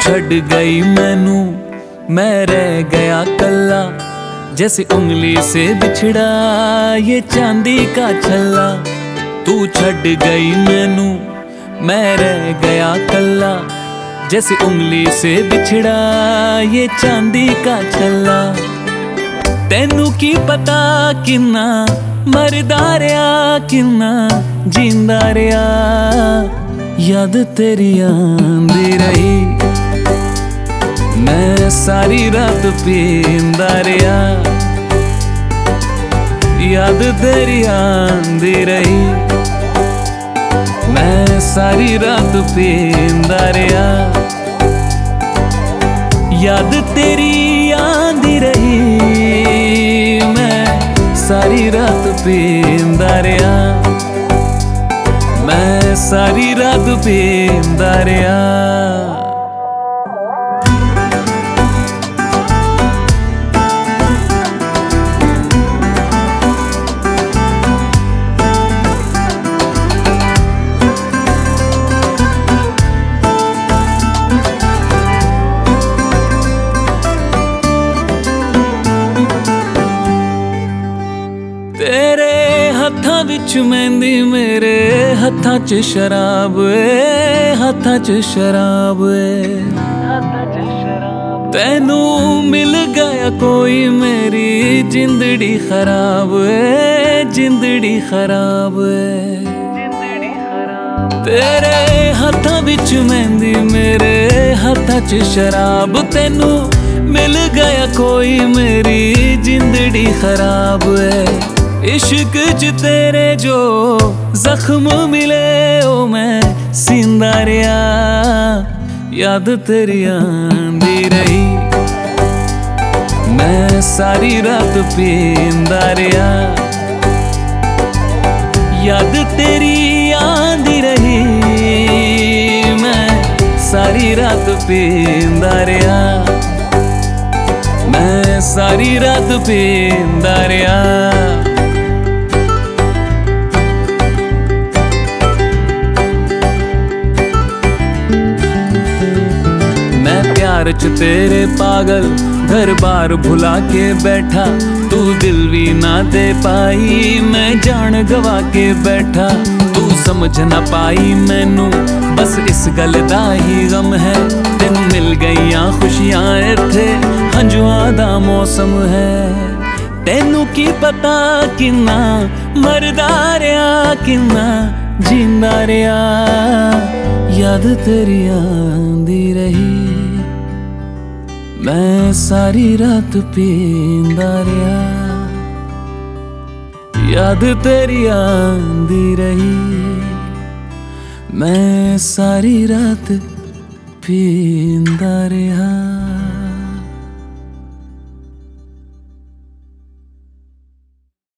छड़ गई मैनू मैं रह गया कल्ला, जैसे उंगली से बिछड़ा ये चांदी का छल्ला। तू छड़ गई मैनू मैं रह गया कल्ला, जैसे उंगली से बिछड़ा ये चांदी का छल्ला। तेनू की पता किन्ना मरदा रहा किन्ना जींदा रहा, याद तेरी आंदी रही मैं सारी रात पींदा रहा, याद तेरी आंदी रही मैं सारी रात पींदा रहा, याद तेरी आंदी रही मैं सारी रात पींदा रहा, मैं सारी रात पींदा रहा। तेरे हत्थां विच मेहंदी मेरे हत्थां च शराब है, हत्थां च शराब है। तेनू मिल गया कोई मेरी जिंदड़ी खराब है, जिंदड़ी खराब है। तेरे हत्थां विच मेहंदी मेरे हत्थां च शराब, तेनू मिल गया कोई मेरी जिंदड़ी खराब है। इश्क च तेरे जो जख्म मिले ओ मैं सींदा रहा, याद तेरी आंदी रही मैं सारी रात पींदा रहा, याद तेरी आंदी रही मैं सारी रात पींदा रहा, मैं सारी रात पींदा रहा। प्यार च तेरे पागल घर बार भुला के बैठा, तू दिल भी ना दे पाई मैं जान गवा के बैठा। तू समझ ना पाई मैनू बस इस गल दा ही गम है, तेन मिल गईयां खुशियां इत्थे हंजुआं दा मौसम है। तेनू की पता किन्ना मरदा रहा किन्ना जींदा रहा, याद तेरी आंदी रही मैं सारी रात पींदा रहा, याद तेरी आंदी रही मैं सारी रात पींदा रहा।